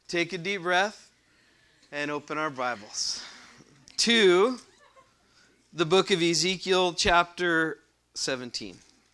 take a deep breath and open our Bibles to the book of Ezekiel, chapter 17.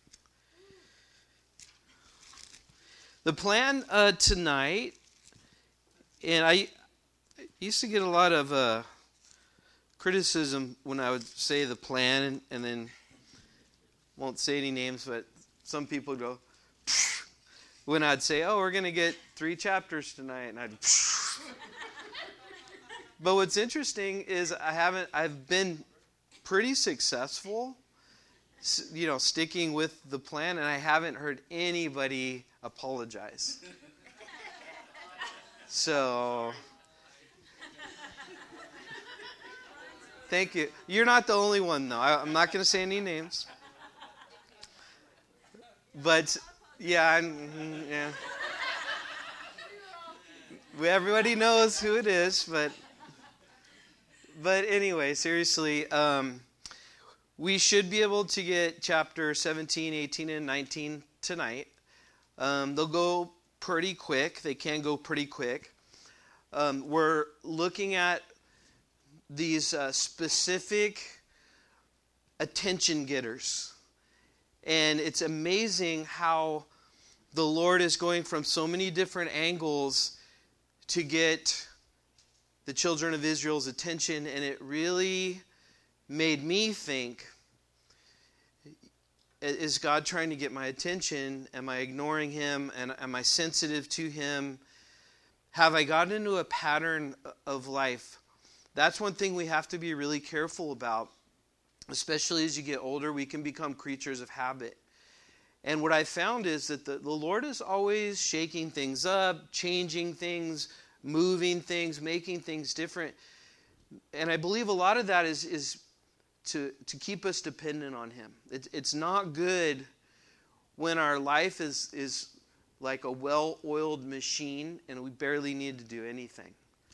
The plan tonight, and I used to get a lot of criticism when I would say the plan, and then won't say any names, but some people go, pfft, when I'd say, oh, we're going to get 3 chapters tonight, and I'd, pfft. But what's interesting is I've been pretty successful, sticking with the plan, and I haven't heard anybody apologize. So, thank you. You're not the only one, though. I'm not going to say any names. But, yeah. Everybody knows who it is, but anyway, seriously, we should be able to get chapter 17, 18, and 19 tonight. They'll go pretty quick. They can go pretty quick. We're looking at these specific attention getters. And it's amazing how the Lord is going from so many different angles to get the children of Israel's attention. And it really made me think, is God trying to get my attention? Am I ignoring Him? And am I sensitive to Him? Have I gotten into a pattern of life? That's one thing we have to be really careful about. Especially as you get older, we can become creatures of habit. And what I found is that the Lord is always shaking things up, changing things, moving things, making things different. And I believe a lot of that is to keep us dependent on Him. It's not good when our life is like a well-oiled machine and we barely need to do anything.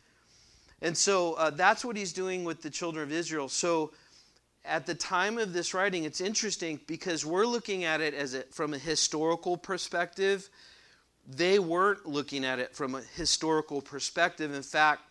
And so that's what He's doing with the children of Israel. So at the time of this writing, it's interesting because we're looking at it from a historical perspective. They weren't looking at it from a historical perspective. In fact,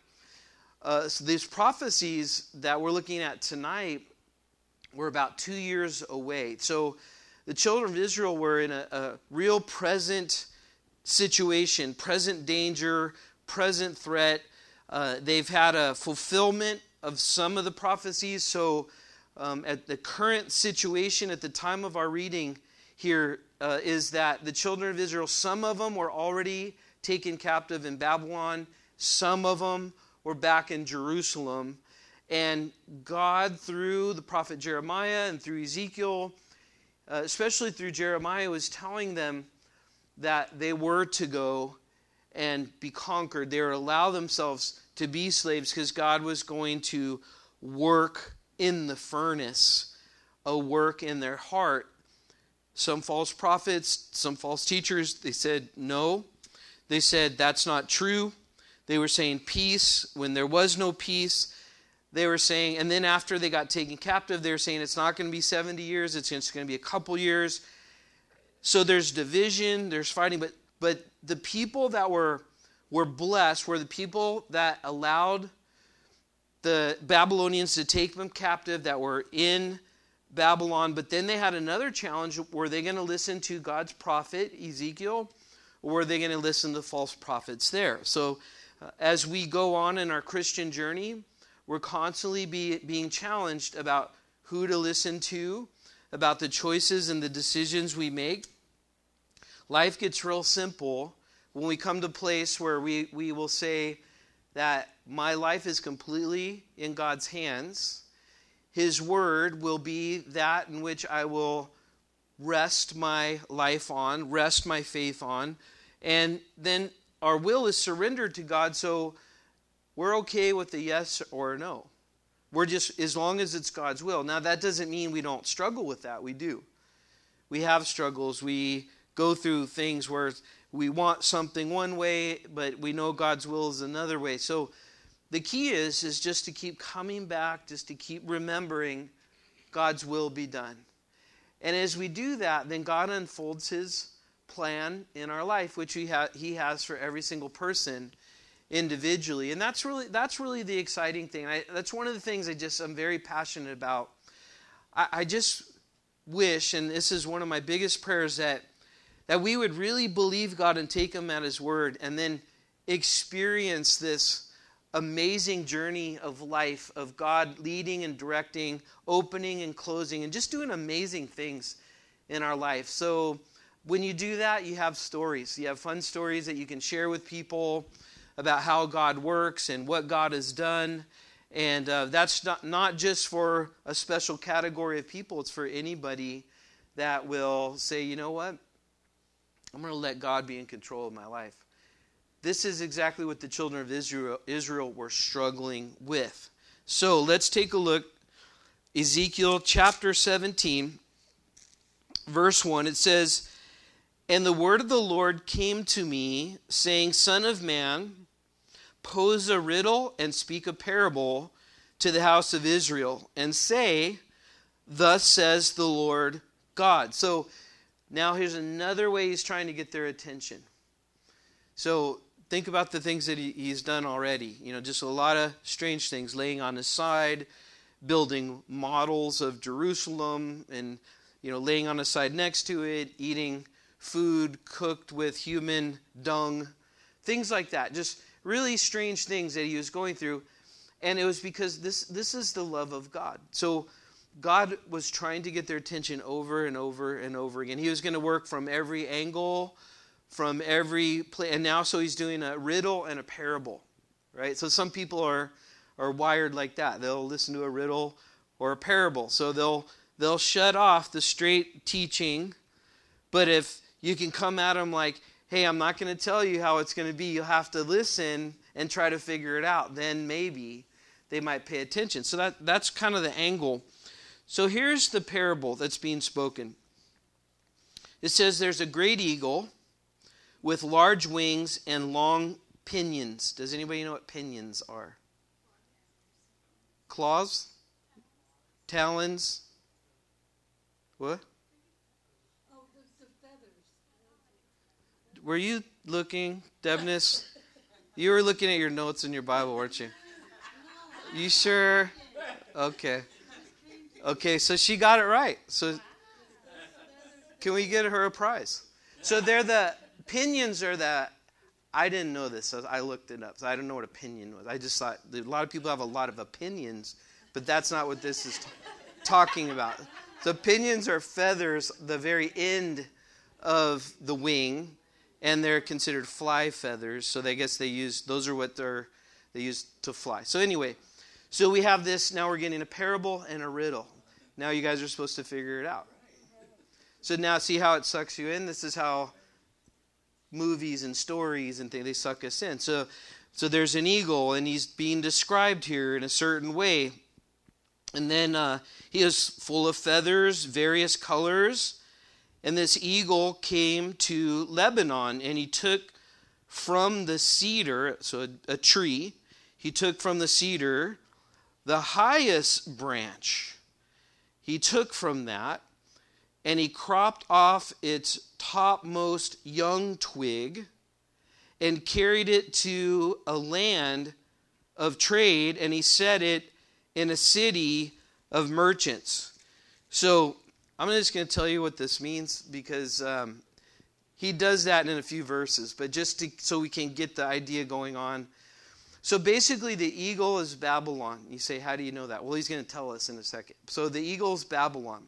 so these prophecies that we're looking at tonight were about 2 years away. So the children of Israel were in a real present situation, present danger, present threat. They've had a fulfillment of some of the prophecies. So at the current situation at the time of our reading here is that the children of Israel, some of them were already taken captive in Babylon. Some of them were back in Jerusalem. And God, through the prophet Jeremiah and through Ezekiel, especially through Jeremiah, was telling them that they were to go and be conquered. They were to allow themselves to be slaves because God was going to work in the furnace, a work in their heart. Some false prophets, some false teachers, they said no. They said that's not true. They were saying peace when there was no peace. They were saying, and then after they got taken captive, they were saying it's not going to be 70 years, it's just going to be a couple years. So there's division, there's fighting, but the people that were blessed were the people that allowed the Babylonians to take them captive, that were in Babylon. But then they had another challenge. Were they going to listen to God's prophet, Ezekiel, or were they going to listen to false prophets there? So as we go on in our Christian journey, we're constantly being challenged about who to listen to, about the choices and the decisions we make. Life gets real simple when we come to a place where we will say that my life is completely in God's hands. His word will be that in which I will rest my life on, rest my faith on. And then our will is surrendered to God, so we're okay with a yes or a no. We're just, as long as it's God's will. Now, that doesn't mean we don't struggle with that. We do. We have struggles. We go through things where we want something one way, but we know God's will is another way. So the key is just to keep coming back, just to keep remembering God's will be done. And as we do that, then God unfolds His plan in our life, which He has for every single person. individually. And that's really the exciting thing. That's one of the things I'm very passionate about. I just wish, and this is one of my biggest prayers, that we would really believe God and take Him at His word, and then experience this amazing journey of life of God leading and directing, opening and closing, and just doing amazing things in our life. So when you do that, you have stories. You have fun stories that you can share with people about how God works and what God has done. And that's not just for a special category of people. It's for anybody that will say, you know what? I'm going to let God be in control of my life. This is exactly what the children of Israel were struggling with. So let's take a look. Ezekiel chapter 17, verse 1. It says, "And the word of the Lord came to me, saying, Son of man, pose a riddle and speak a parable to the house of Israel, and say, Thus says the Lord God." So now here's another way he's trying to get their attention. So think about the things that he's done already. Just a lot of strange things. Laying on his side, building models of Jerusalem, and laying on his side next to it, eating food cooked with human dung, things like that. Just really strange things that he was going through. And it was because this is the love of God. So God was trying to get their attention over and over and over again. He was going to work from every angle, from every place. And now so he's doing a riddle and a parable, right? So some people are wired like that. They'll listen to a riddle or a parable. So they'll shut off the straight teaching. But if you can come at them like, hey, I'm not going to tell you how it's going to be. You'll have to listen and try to figure it out. Then maybe they might pay attention. So that's kind of the angle. So here's the parable that's being spoken. It says there's a great eagle with large wings and long pinions. Does anybody know what pinions are? Claws? Talons? What? Were you looking, Debness? You were looking at your notes in your Bible, weren't you? You sure? Okay. Okay, so she got it right. So can we get her a prize? So pinions are I didn't know this, so I looked it up. So I don't know what a pinion was. I just thought a lot of people have a lot of opinions, but that's not what this is talking about. So pinions are feathers, the very end of the wing, and they're considered fly feathers. So I guess those are what they use to fly. So anyway, so we have this, now we're getting a parable and a riddle. Now you guys are supposed to figure it out. So now see how it sucks you in? This is how movies and stories and things, they suck us in. So there's an eagle, and he's being described here in a certain way. And then he is full of feathers, various colors. And this eagle came to Lebanon, and he took from the cedar, so a tree, he took from the cedar the highest branch. He took from that, and he cropped off its topmost young twig and carried it to a land of trade, and he set it in a city of merchants. So I'm just going to tell you what this means, because he does that in a few verses, but so we can get the idea going on. So basically the eagle is Babylon. You say, how do you know that? Well, he's going to tell us in a second. So the eagle is Babylon.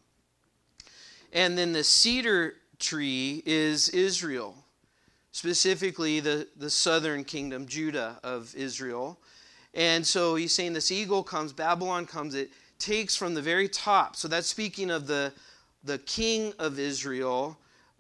And then the cedar tree is Israel, specifically the southern kingdom, Judah of Israel. And so he's saying this eagle comes, Babylon comes, it takes from the very top. So that's speaking of the king of Israel,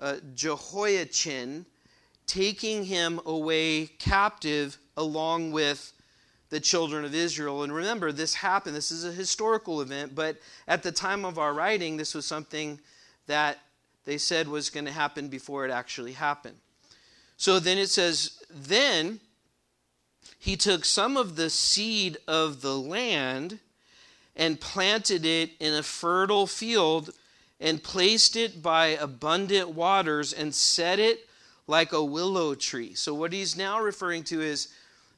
Jehoiachin, taking him away captive along with the children of Israel. And remember, this happened. This is a historical event, but at the time of our writing, this was something that they said was going to happen before it actually happened. So then it says, then he took some of the seed of the land and planted it in a fertile field and placed it by abundant waters and set it like a willow tree. So what he's now referring to is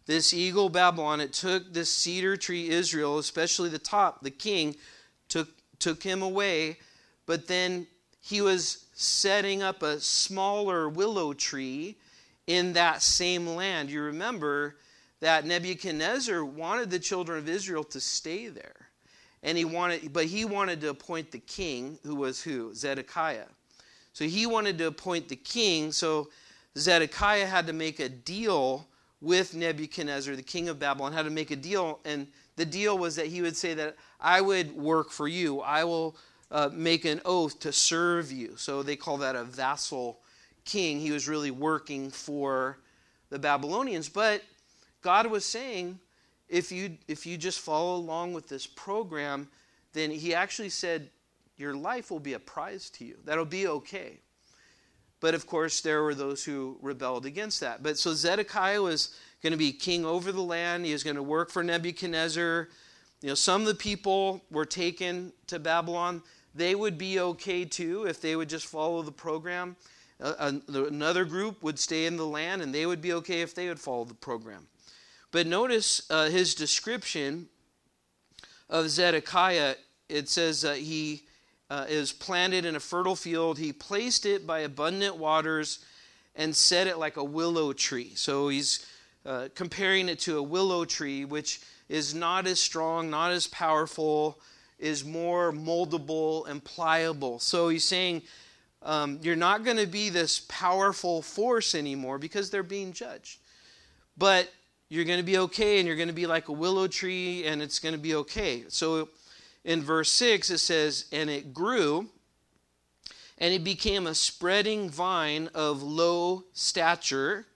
this eagle Babylon, it took this cedar tree Israel, especially the top, the king, took him away. But then he was setting up a smaller willow tree in that same land. You remember that Nebuchadnezzar wanted the children of Israel to stay there. And he wanted to appoint the king, who was who? Zedekiah. So he wanted to appoint the king, so Zedekiah had to make a deal with Nebuchadnezzar, the king of Babylon, had to make a deal, and the deal was that he would say that I would work for you. I will make an oath to serve you. So they call that a vassal king. He was really working for the Babylonians. But God was saying, if you just follow along with this program, then he actually said, your life will be a prize to you. That'll be okay. But of course, there were those who rebelled against that. But so Zedekiah was going to be king over the land. He was going to work for Nebuchadnezzar. Some of the people were taken to Babylon. They would be okay too if they would just follow the program. Another group would stay in the land, and they would be okay if they would follow the program. But notice his description of Zedekiah. It says he is planted in a fertile field. He placed it by abundant waters and set it like a willow tree. So he's comparing it to a willow tree, which is not as strong, not as powerful, is more moldable and pliable. So he's saying you're not going to be this powerful force anymore because they're being judged. But you're going to be okay, and you're going to be like a willow tree, and it's going to be okay. So in verse 6, it says, and it grew, and it became a spreading vine of low stature.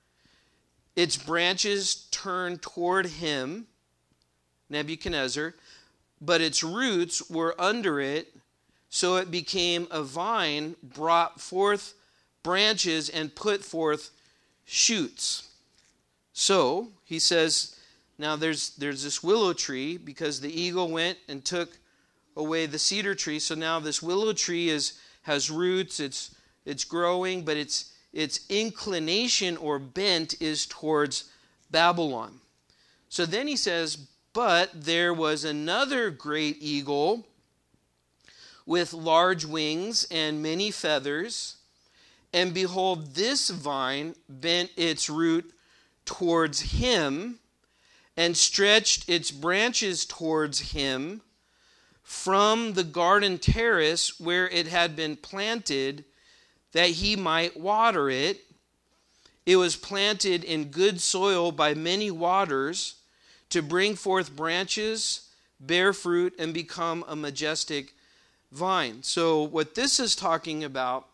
Its branches turned toward him, Nebuchadnezzar, but its roots were under it, so it became a vine, brought forth branches, and put forth shoots. So, he says, now there's this willow tree, because the eagle went and took away the cedar tree. So now this willow tree has roots, it's growing, but its inclination or bent is towards Babylon. So then he says, but there was another great eagle with large wings and many feathers, and behold, this vine bent its root towards him, and stretched its branches towards him from the garden terrace where it had been planted, that he might water it. It was planted in good soil by many waters, to bring forth branches, bear fruit, and become a majestic vine. So what this is talking about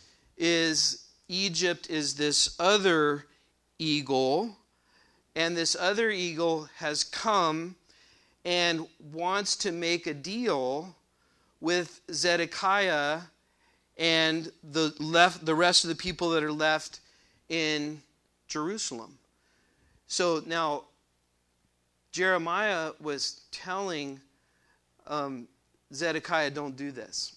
is Egypt is this other eagle. And this other eagle has come and wants to make a deal with Zedekiah and the rest of the people that are left in Jerusalem. So now Jeremiah was telling Zedekiah, don't do this.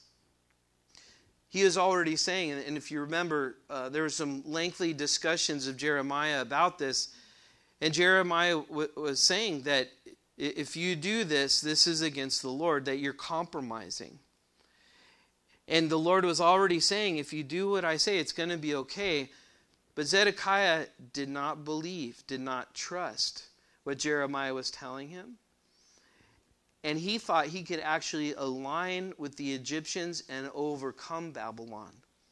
He is already saying, and if you remember, there were some lengthy discussions of Jeremiah about this. And Jeremiah was saying that if you do this, this is against the Lord, that you're compromising. And the Lord was already saying, if you do what I say, it's going to be okay. But Zedekiah did not believe, did not trust what Jeremiah was telling him. And he thought he could actually align with the Egyptians and overcome Babylon.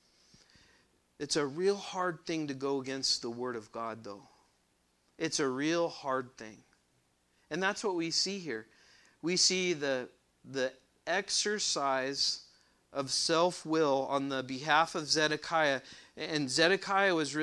It's a real hard thing to go against the Word of God, though. It's a real hard thing. And that's what we see here. We see the exercise of self-will on the behalf of Zedekiah. And Zedekiah was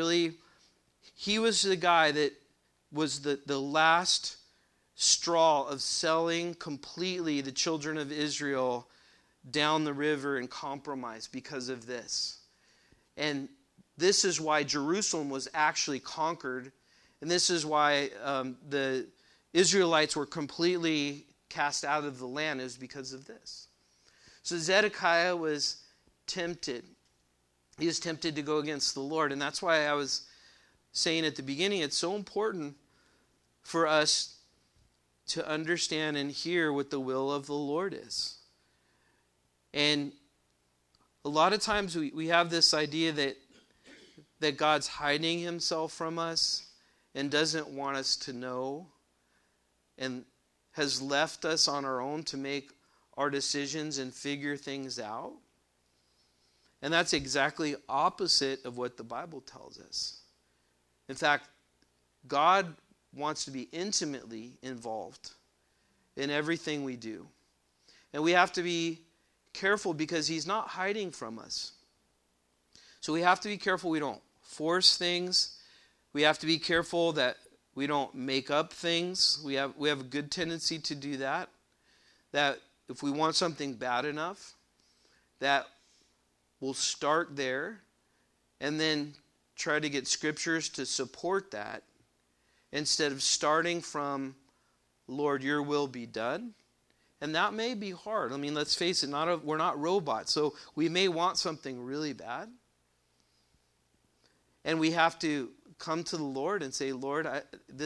he was the guy that was the last straw of selling completely the children of Israel down the river and compromise because of this. And this is why Jerusalem was actually conquered. And this is why the Israelites were completely cast out of the land, is because of this. So Zedekiah was tempted. He was tempted to go against the Lord. And that's why I was saying at the beginning, it's so important for us to understand and hear what the will of the Lord is. And a lot of times we have this idea that God's hiding himself from us and doesn't want us to know and has left us on our own to make our decisions and figure things out. And that's exactly opposite of what the Bible tells us. In fact, God wants to be intimately involved in everything we do. And we have to be careful because he's not hiding from us. So we have to be careful we don't force things. We have to be careful that we don't make up things. We have a good tendency to do that. That if we want something bad enough, that we'll start there and then try to get scriptures to support that instead of starting from, Lord, your will be done. And that may be hard. I mean, let's face it, we're not robots. So we may want something really bad. And we have to come to the Lord and say, Lord, I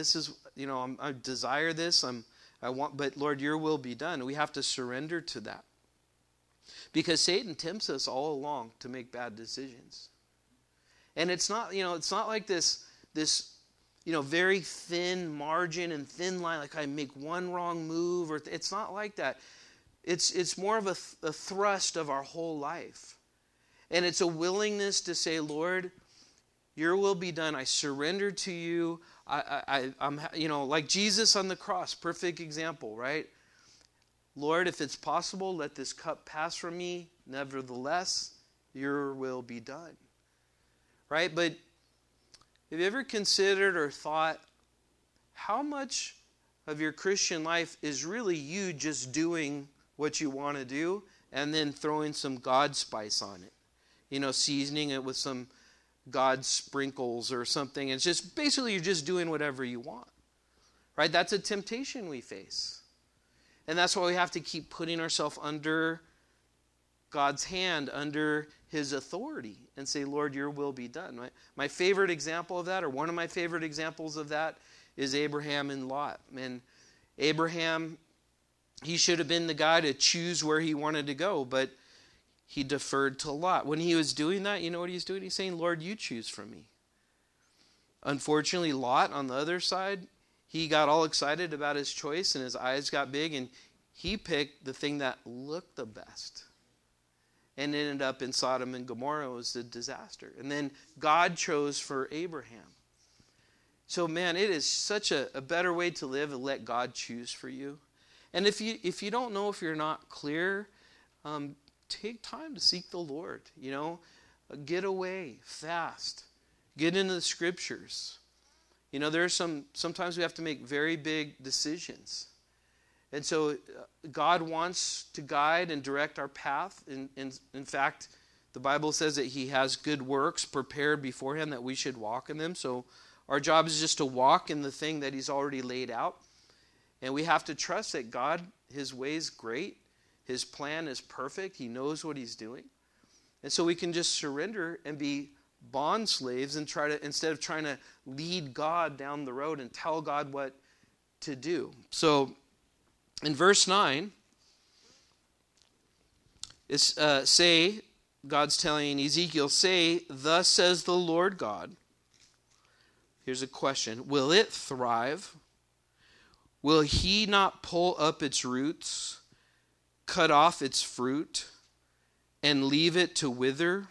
desire this. But Lord, your will be done. We have to surrender to that. Because Satan tempts us all along to make bad decisions. And it's not like this very thin margin and thin line, like I make one wrong move, or it's not like that. It's more of a thrust of our whole life. And it's a willingness to say, Lord, your will be done. I surrender to you. I'm like Jesus on the cross, perfect example, right? Lord, if it's possible, let this cup pass from me. Nevertheless, your will be done. Right? But have you ever considered or thought how much of your Christian life is really you just doing what you want to do and then throwing some God spice on it? Seasoning it with some God sprinkles or something. It's just basically you're just doing whatever you want. Right? That's a temptation we face. And that's why we have to keep putting ourselves under God's hand, under his authority, and say, Lord, your will be done. My favorite example of that, or one of my favorite examples of that, is Abraham and Lot. And Abraham, he should have been the guy to choose where he wanted to go, but he deferred to Lot. When he was doing that, you know what he's doing? He's saying, Lord, you choose for me. Unfortunately, Lot, on the other side, he got all excited about his choice and his eyes got big and he picked the thing that looked the best. And ended up in Sodom and Gomorrah. It was a disaster. And then God chose for Abraham. So man, it is such a better way to live and let God choose for you. And if you don't know, if you're not clear, take time to seek the Lord. Get away, fast, get into the scriptures. Sometimes we have to make very big decisions. And so God wants to guide and direct our path. In fact, the Bible says that he has good works prepared beforehand that we should walk in them. So our job is just to walk in the thing that he's already laid out. And we have to trust that God, his way is great. His plan is perfect. He knows what he's doing. And so we can just surrender and be bond slaves and instead of trying to lead God down the road and tell God what to do. So in verse 9, it's God's telling Ezekiel, say, thus says the Lord God. Here's a question. Will it thrive? Will he not pull up its roots, cut off its fruit, and leave it to wither?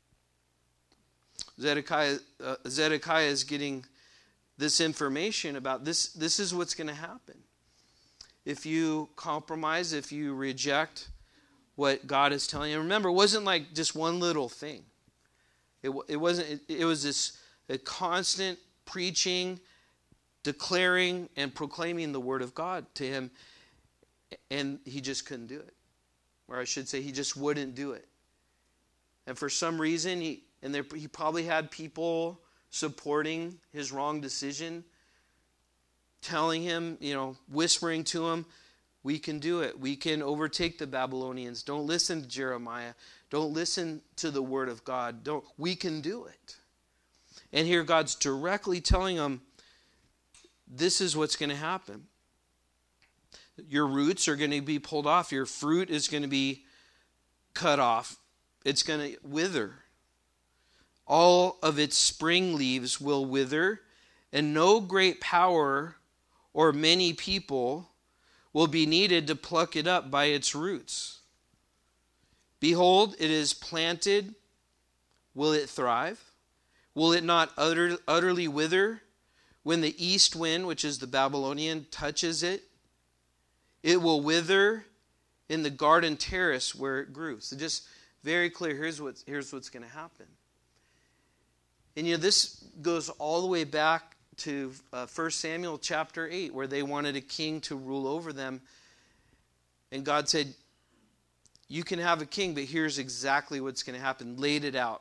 Zedekiah is getting this information about this. This is what's going to happen. If you compromise, if you reject what God is telling you. Remember, it wasn't like just one little thing. It was a constant preaching, declaring, and proclaiming the word of God to him. And he just couldn't do it. Or I should say, he just wouldn't do it. And for some reason, he probably had people supporting his wrong decision, telling him, whispering to him, we can do it. We can overtake the Babylonians. Don't listen to Jeremiah. Don't listen to the word of God. We can do it. And here God's directly telling him, this is what's going to happen. Your roots are going to be pulled off. Your fruit is going to be cut off. It's going to wither. All of its spring leaves will wither, and no great power or many people will be needed to pluck it up by its roots. Behold, it is planted. Will it thrive? Will it not utterly wither when the east wind, which is the Babylonian, touches it? It will wither in the garden terrace where it grew. So just very clear, here's what's going to happen. And this goes all the way back to 1 Samuel chapter 8, where they wanted a king to rule over them. And God said, you can have a king, but here's exactly what's going to happen. Laid it out.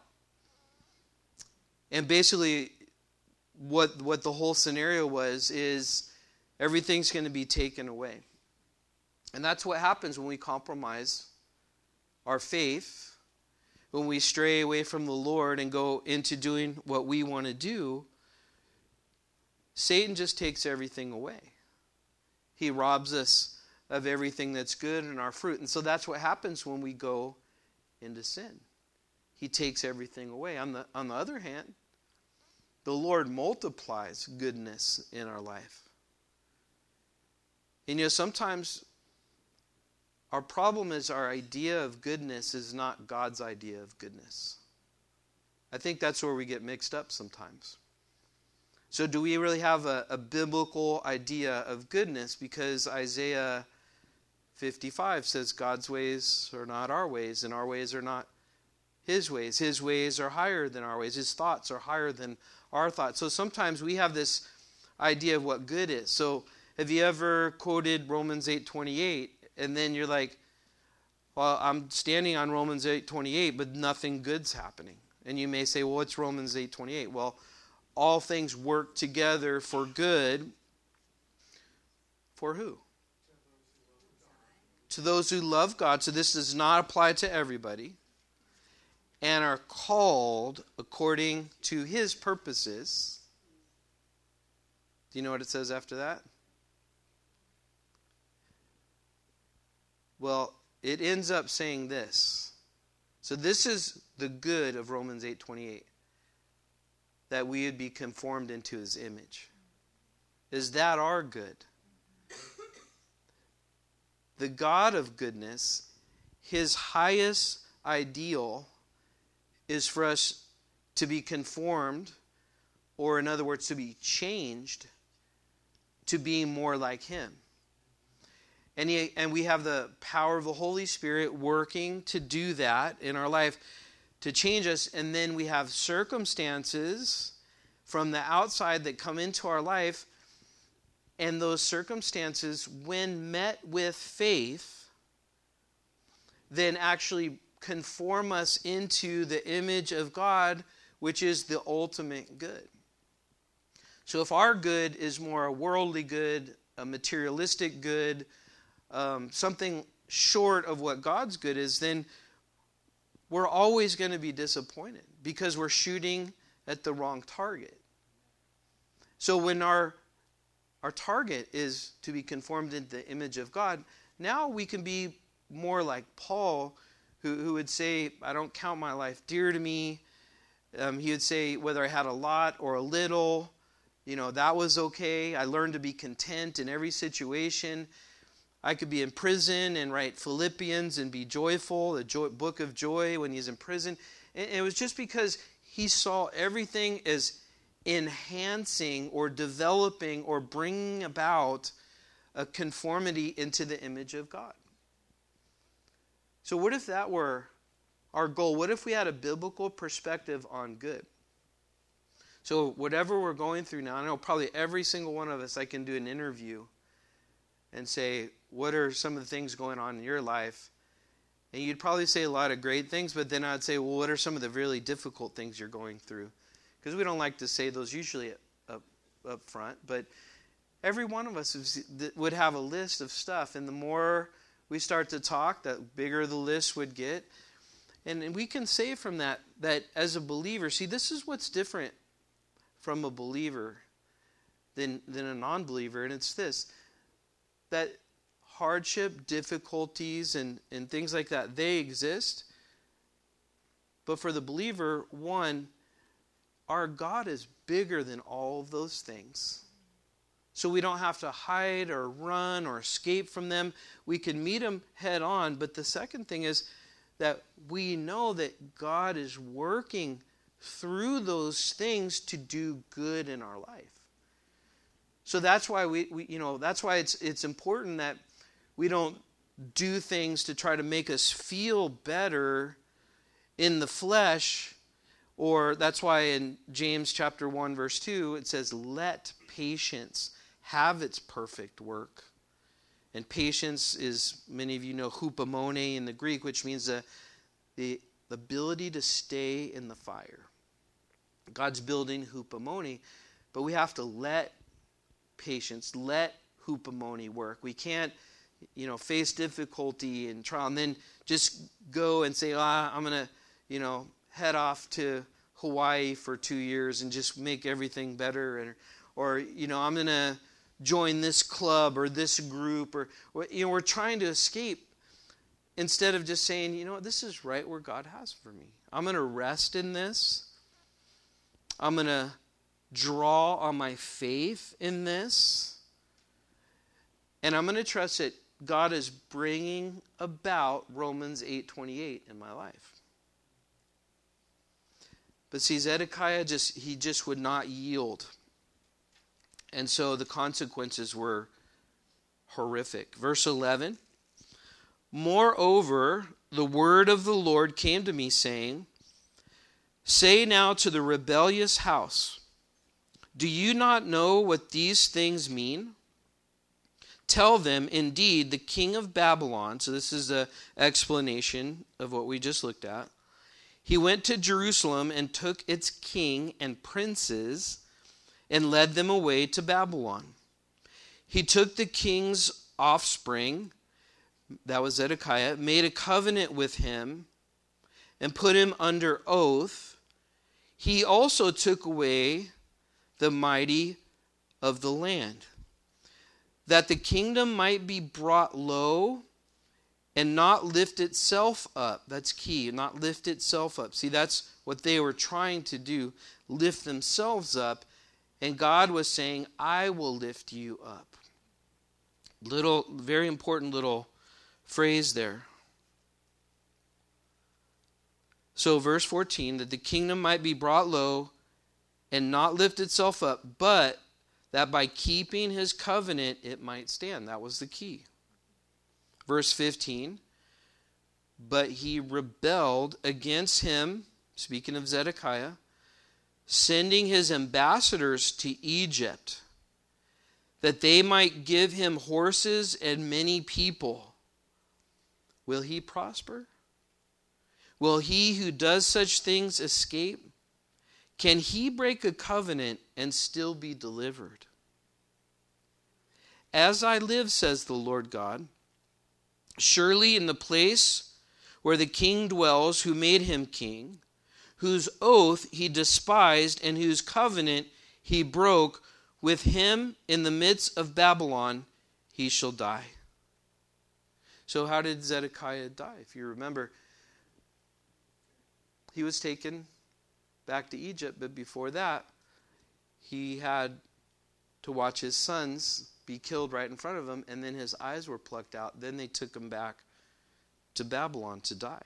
And basically, what the whole scenario was is everything's going to be taken away. And that's what happens when we compromise our faith, when we stray away from the Lord and go into doing what we want to do. Satan just takes everything away. He robs us of everything that's good in our fruit. And so that's what happens when we go into sin. He takes everything away. On the other hand, the Lord multiplies goodness in our life. And sometimes our problem is our idea of goodness is not God's idea of goodness. I think that's where we get mixed up sometimes. So do we really have a biblical idea of goodness? Because Isaiah 55 says God's ways are not our ways, and our ways are not His ways. His ways are higher than our ways. His thoughts are higher than our thoughts. So sometimes we have this idea of what good is. So have you ever quoted Romans 8:28, and then you're like, well, I'm standing on Romans 8:28, but nothing good's happening. And you may say, well, what's Romans 8:28? Well, all things work together for good. For who? To those who love God. So this does not apply to everybody. And are called according to His purposes. Do you know what it says after that? Well, it ends up saying this. So this is the good of Romans 8:28. That we would be conformed into His image. Is that our good? The God of goodness, His highest ideal is for us to be conformed, or in other words, to be changed to be more like Him. And we have the power of the Holy Spirit working to do that in our life, to change us. And then we have circumstances from the outside that come into our life. And those circumstances, when met with faith, then actually conform us into the image of God, which is the ultimate good. So if our good is more a worldly good, a materialistic good, something short of what God's good is, then we're always going to be disappointed because we're shooting at the wrong target. So when our target is to be conformed into the image of God, now we can be more like Paul, who would say, I don't count my life dear to me. He would say, whether I had a lot or a little, that was okay. I learned to be content in every situation. I could be in prison and write Philippians and be joyful, the book of joy when he's in prison. And it was just because he saw everything as enhancing or developing or bringing about a conformity into the image of God. So what if that were our goal? What if we had a biblical perspective on good? So whatever we're going through now, I know probably every single one of us, I can do an interview and say, what are some of the things going on in your life? And you'd probably say a lot of great things, but then I'd say, well, what are some of the really difficult things you're going through? Because we don't like to say those usually up front, but every one of us would have a list of stuff, and the more we start to talk, the bigger the list would get. And we can say from that as a believer, see, this is what's different from a believer. than a non-believer, and it's this, that hardship, difficulties, and things like that, they exist. But for the believer, one, our God is bigger than all of those things. So we don't have to hide or run or escape from them. We can meet them head on. But the second thing is that we know that God is working through those things to do good in our life. So that's why that's why it's important that we don't do things to try to make us feel better in the flesh. Or that's why in James chapter 1 verse 2 it says, let patience have its perfect work. And patience is, many of you know, hupomone in the Greek, which means the ability to stay in the fire. God's building hupomone, but we have to let patience, let hupomone work. We can't, face difficulty and trial and then just go and say, I'm going to, head off to Hawaii for 2 years and just make everything better. Or I'm going to join this club or this group. Or we're trying to escape instead of just saying, this is right where God has for me. I'm going to rest in this. I'm going to draw on my faith in this. And I'm going to trust that God is bringing about Romans 8:28 in my life. But see, Zedekiah just would not yield. And so the consequences were horrific. Verse 11, moreover, the word of the Lord came to me, saying, say now to the rebellious house, do you not know what these things mean? Tell them, indeed, the king of Babylon, so this is the explanation of what we just looked at, he went to Jerusalem and took its king and princes and led them away to Babylon. He took the king's offspring, that was Zedekiah, made a covenant with him and put him under oath. He also took away the mighty of the land, that the kingdom might be brought low and not lift itself up. That's key, not lift itself up. See, that's what they were trying to do, lift themselves up. And God was saying, I will lift you up. Very important little phrase there. So verse 14, that the kingdom might be brought low and not lift itself up, but that by keeping his covenant it might stand. That was the key. Verse 15, but he rebelled against him, speaking of Zedekiah, sending his ambassadors to Egypt, that they might give him horses and many people. Will he prosper? Will he who does such things escape? Can he break a covenant and still be delivered? As I live, says the Lord God, surely in the place where the king dwells who made him king, whose oath he despised and whose covenant he broke, with him in the midst of Babylon he shall die. So how did Zedekiah die? If you remember, he was taken back to Egypt, but before that, he had to watch his sons be killed right in front of him, and then his eyes were plucked out. Then they took him back to Babylon to die.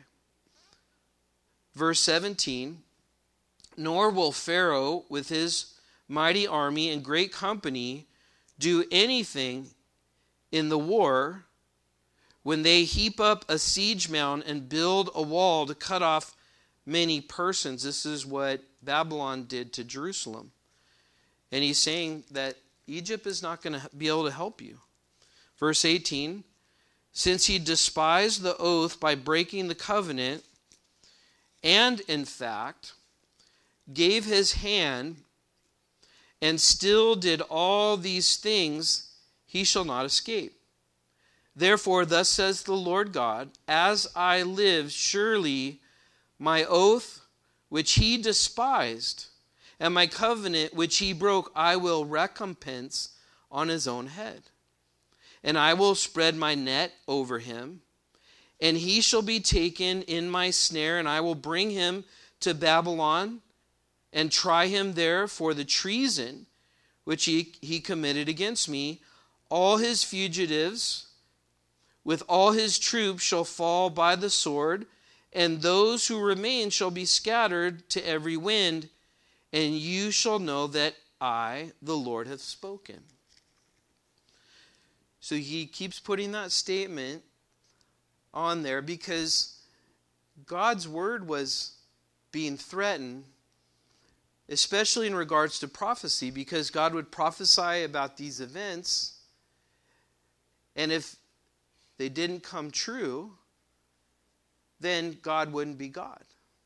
Verse 17, nor will Pharaoh with his mighty army and great company do anything in the war when they heap up a siege mound and build a wall to cut off many persons. This is what Babylon did to Jerusalem. And he's saying that Egypt is not going to be able to help you. Verse 18, since he despised the oath by breaking the covenant, and in fact gave his hand and still did all these things, he shall not escape. Therefore, thus says the Lord God, as I live, surely my oath which he despised and my covenant which he broke I will recompense on his own head. And I will spread my net over him, and he shall be taken in my snare, and I will bring him to Babylon and try him there for the treason which he committed against me. All his fugitives with all his troops shall fall by the sword, and those who remain shall be scattered to every wind, and you shall know that I, the Lord, have spoken. So he keeps putting that statement on there because God's word was being threatened, especially in regards to prophecy, because God would prophesy about these events, and if they didn't come true, then God wouldn't be God.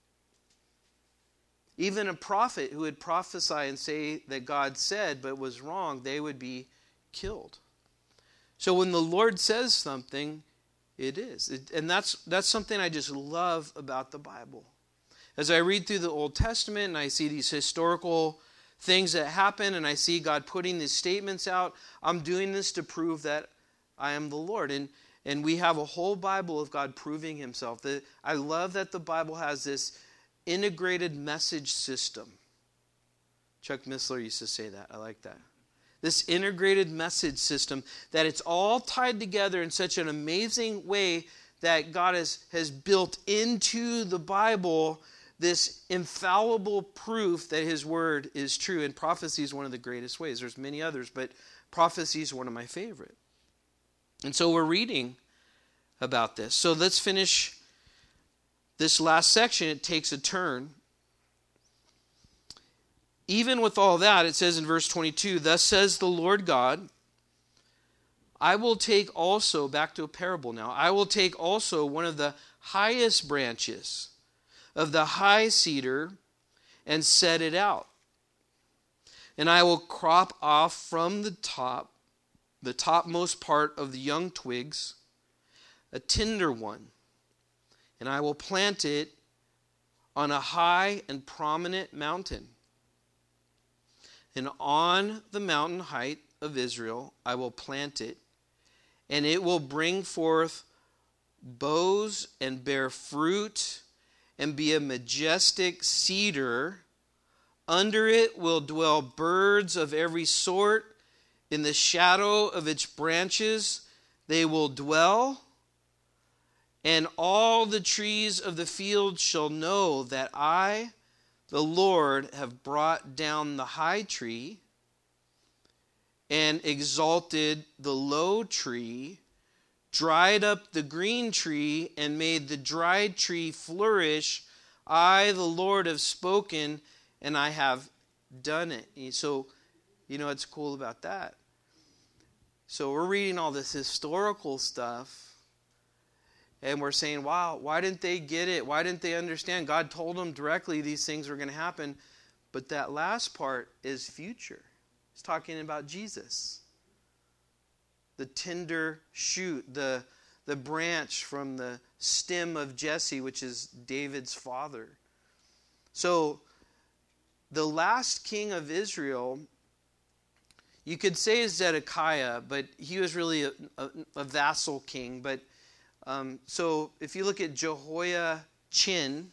Even a prophet who would prophesy and say that God said but was wrong, they would be killed. So when the Lord says something, it is. And that's something I just love about the Bible. As I read through the Old Testament and I see these historical things that happen and I see God putting these statements out, I'm doing this to prove that I am the Lord. And we have a whole Bible of God proving himself. I love that the Bible has this integrated message system. Chuck Missler used to say that. I like that. This integrated message system, that it's all tied together in such an amazing way that God has built into the Bible this infallible proof that his word is true. And prophecy is one of the greatest ways. There's many others, but prophecy is one of my favorite. And so we're reading about this. So let's finish this last section. It takes a turn. Even with all that, it says in verse 22, thus says the Lord God, I will take also, back to a parable now, I will take also one of the highest branches of the high cedar and set it out. And I will crop off from the topmost part of the young twigs, a tender one, and I will plant it on a high and prominent mountain. And on the mountain height of Israel I will plant it, and it will bring forth boughs and bear fruit and be a majestic cedar. Under it will dwell birds of every sort. In the shadow of its branches they will dwell. And all the trees of the field shall know that I, the Lord, have brought down the high tree and exalted the low tree, dried up the green tree, and made the dried tree flourish. I, the Lord, have spoken, and I have done it. So, you know what's cool about that? So we're reading all this historical stuff, and we're saying, wow, why didn't they get it? Why didn't they understand? God told them directly these things were going to happen. But that last part is future. It's talking about Jesus. The tender shoot, the branch from the stem of Jesse, which is David's father. So the last king of Israel, you could say is Zedekiah, but he was really a vassal king. But so if you look at Jehoiachin,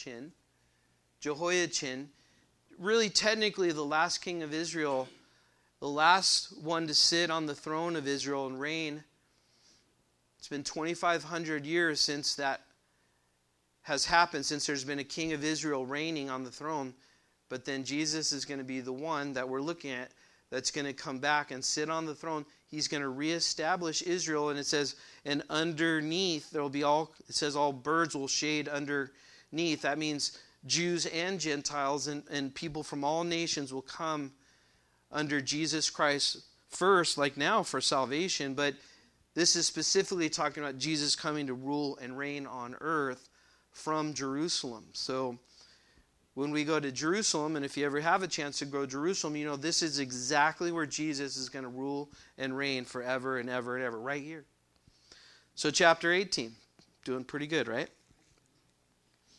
really technically the last king of Israel, the last one to sit on the throne of Israel and reign. It's been 2,500 years since that has happened, since there's been a king of Israel reigning on the throne. But then Jesus is going to be the one that we're looking at that's going to come back and sit on the throne. He's going to reestablish Israel, and it says, and underneath there will be all birds will shade underneath. That means Jews and Gentiles and people from all nations will come under Jesus Christ first, like now, for salvation. But this is specifically talking about Jesus coming to rule and reign on earth from Jerusalem. So when we go to Jerusalem, and if you ever have a chance to go to Jerusalem, you know this is exactly where Jesus is going to rule and reign forever and ever and ever, right here. So chapter 18, doing pretty good, right?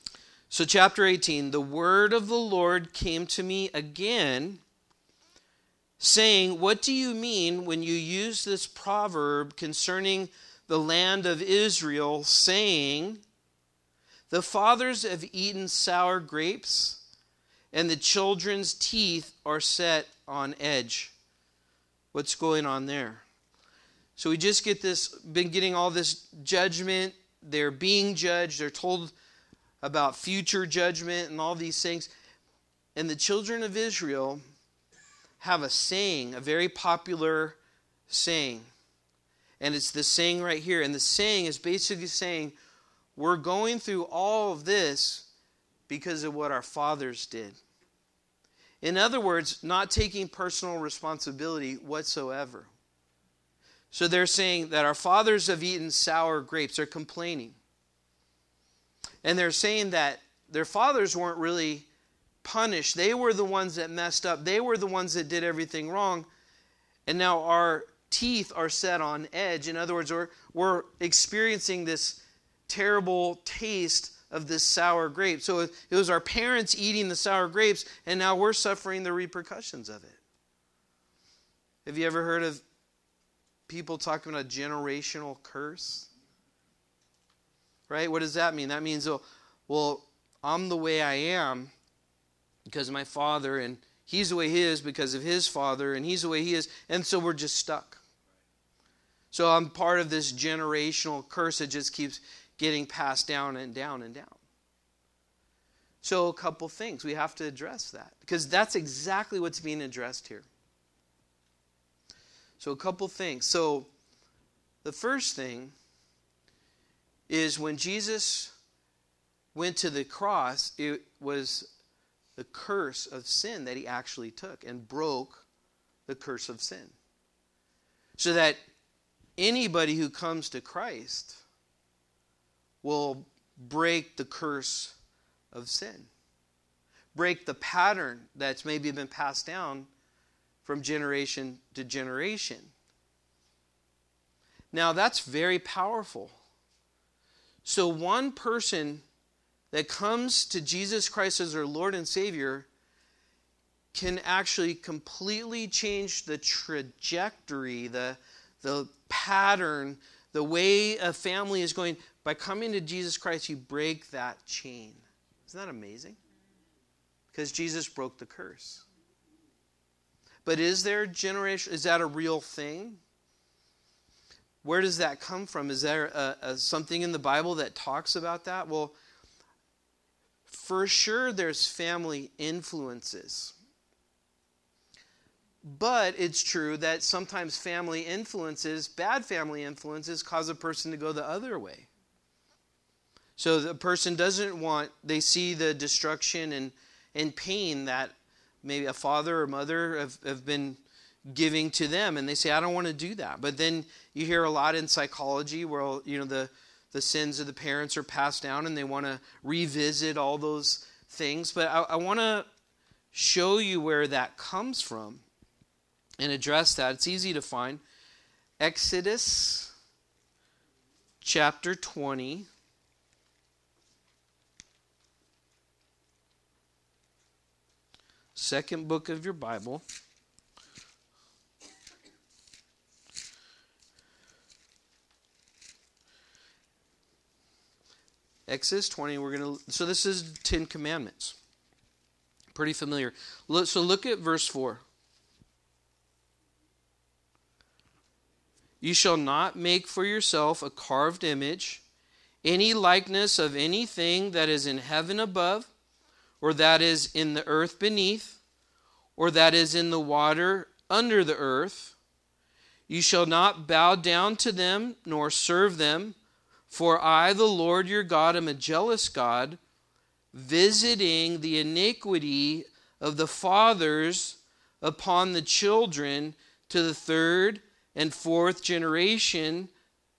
So chapter 18, the word of the Lord came to me again, saying, what do you mean when you use this proverb concerning the land of Israel, saying, the fathers have eaten sour grapes, and the children's teeth are set on edge? What's going on there? So we just been getting all this judgment. They're being judged. They're told about future judgment and all these things. And the children of Israel have a saying, a very popular saying. And it's the saying right here. And the saying is basically saying, we're going through all of this because of what our fathers did. In other words, not taking personal responsibility whatsoever. So they're saying that our fathers have eaten sour grapes. They're complaining. And they're saying that their fathers weren't really punished. They were the ones that messed up. They were the ones that did everything wrong. And now our teeth are set on edge. In other words, we're experiencing this terrible taste of this sour grape. So it was our parents eating the sour grapes, and now we're suffering the repercussions of it. Have you ever heard of people talking about a generational curse? Right? What does that mean? That means, well, I'm the way I am because of my father, and he's the way he is because of his father, and he's the way he is, and so we're just stuck. So I'm part of this generational curse that just keeps getting passed down and down and down. So a couple things. We have to address that because that's exactly what's being addressed here. So a couple things. So the first thing is when Jesus went to the cross, it was the curse of sin that he actually took and broke the curse of sin. So that anybody who comes to Christ will break the curse of sin. Break the pattern that's maybe been passed down from generation to generation. Now that's very powerful. So one person that comes to Jesus Christ as their Lord and Savior can actually completely change the trajectory, the pattern, the way a family is going. By coming to Jesus Christ, you break that chain. Isn't that amazing? Because Jesus broke the curse. But is there generation? Is that a real thing? Where does that come from? Is there something in the Bible that talks about that? Well, for sure there's family influences. But it's true that sometimes family influences, bad family influences, cause a person to go the other way. So the person doesn't want, they see the destruction and pain that maybe a father or mother have been giving to them, and they say, I don't want to do that. But then you hear a lot in psychology where the sins of the parents are passed down and they want to revisit all those things. But I want to show you where that comes from and address that. It's easy to find. Exodus chapter 20. Second book of your Bible. Exodus 20, so this is 10 Commandments. Pretty familiar. So look at verse 4. You shall not make for yourself a carved image, any likeness of anything that is in heaven above, or that is in the earth beneath, or that is in the water under the earth. You shall not bow down to them, nor serve them. For I, the Lord your God, am a jealous God, visiting the iniquity of the fathers upon the children to the third and fourth generations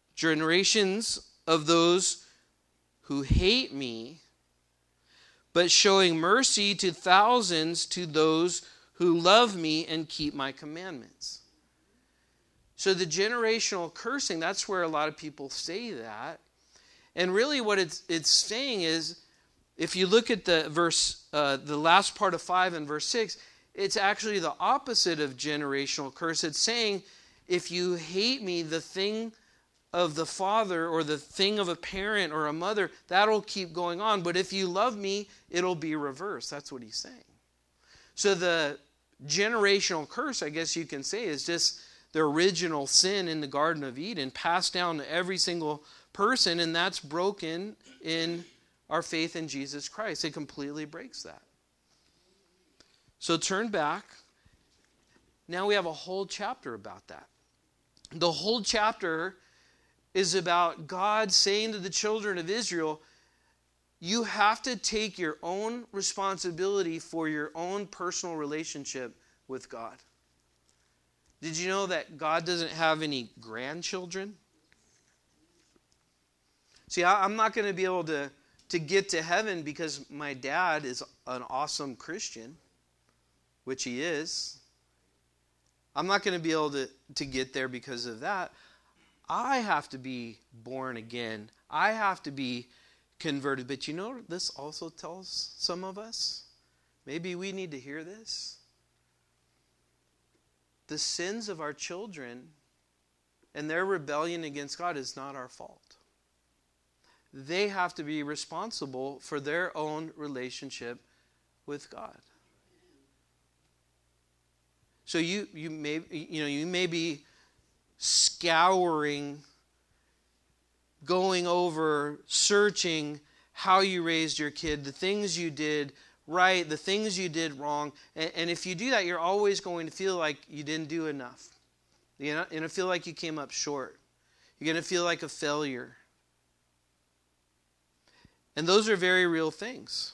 of those who hate me, but showing mercy to thousands to those who love me and keep my commandments. So the generational cursing, that's where a lot of people say that. And really what it's saying is if you look at the verse, the last part of 5 and verse 6, it's actually the opposite of generational curse. It's saying, if you hate me, the thing of the father or the thing of a parent or a mother, that'll keep going on. But if you love me, it'll be reversed. That's what he's saying. So the generational curse, I guess you can say, is just the original sin in the Garden of Eden passed down to every single person, and that's broken in our faith in Jesus Christ. It completely breaks that. So turn back. Now we have a whole chapter about that. The whole chapter is about God saying to the children of Israel, you have to take your own responsibility for your own personal relationship with God. Did you know that God doesn't have any grandchildren? See, I'm not going to be able to get to heaven because my dad is an awesome Christian, which he is. I'm not going to be able to get there because of that. I have to be born again. I have to be converted. But you know, this also tells some of us, maybe we need to hear this. The sins of our children and their rebellion against God is not our fault. They have to be responsible for their own relationship with God. So you may be scouring, going over, searching how you raised your kid, the things you did right, the things you did wrong. And if you do that, you're always going to feel like you didn't do enough. You're going to feel like you came up short. You're going to feel like a failure. And those are very real things.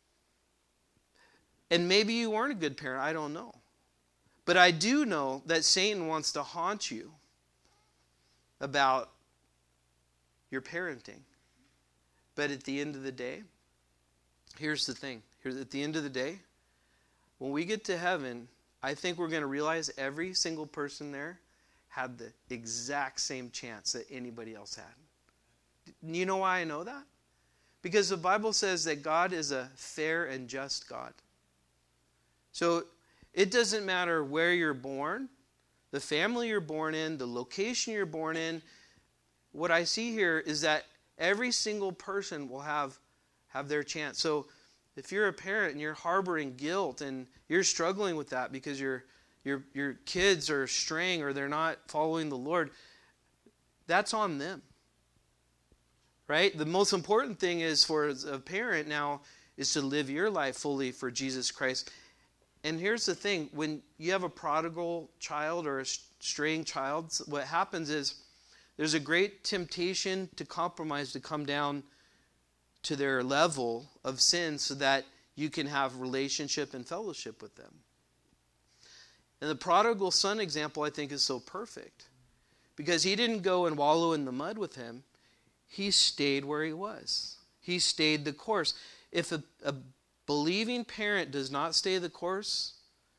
And maybe you weren't a good parent. I don't know. But I do know that Satan wants to haunt you about your parenting. But at the end of the day, here's the thing. At the end of the day, when we get to heaven, I think we're going to realize every single person there had the exact same chance that anybody else had. You know why I know that? Because the Bible says that God is a fair and just God. So it doesn't matter where you're born, the family you're born in, the location you're born in. What I see here is that every single person will have their chance. So if you're a parent and you're harboring guilt and you're struggling with that because your kids are straying or they're not following the Lord, that's on them. Right? The most important thing is for a parent now is to live your life fully for Jesus Christ. And here's the thing. When you have a prodigal child or a straying child, what happens is there's a great temptation to compromise, to come down to their level of sin so that you can have relationship and fellowship with them. And the prodigal son example, I think, is so perfect. Because he didn't go and wallow in the mud with him. He stayed where he was. He stayed the course. If a believing parent does not stay the course,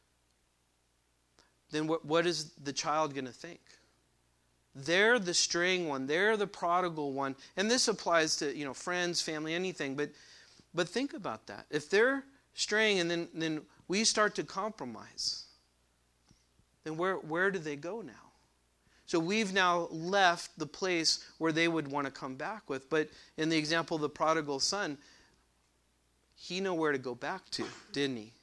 then what is the child going to think? They're the straying one. They're the prodigal one. And this applies to friends, family, anything. But think about that. If they're straying and then we start to compromise, then where do they go now? So we've now left the place where they would want to come back with. But in the example of the prodigal son, he knew where to go back to, didn't he?